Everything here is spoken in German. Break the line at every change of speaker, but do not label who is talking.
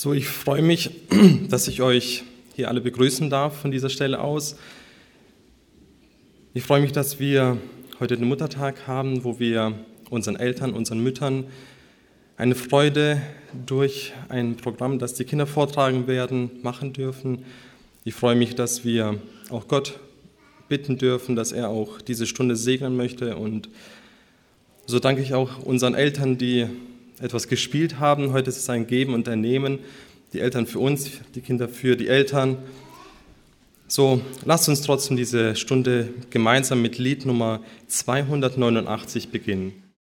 So, ich freue mich, dass ich euch hier alle begrüßen darf von dieser Stelle aus. Ich freue mich, dass wir heute den Muttertag haben, wo wir unseren Eltern, unseren Müttern eine Freude durch ein Programm, das die Kinder vortragen werden, machen dürfen. Ich freue mich, dass wir auch Gott bitten dürfen, dass er auch diese Stunde segnen möchte. Und so danke ich auch unseren Eltern, die etwas gespielt haben. Heute ist es ein Geben und ein Nehmen. Die Eltern für uns, die Kinder für die Eltern. So, lasst uns trotzdem diese Stunde gemeinsam mit Lied Nummer 289 beginnen.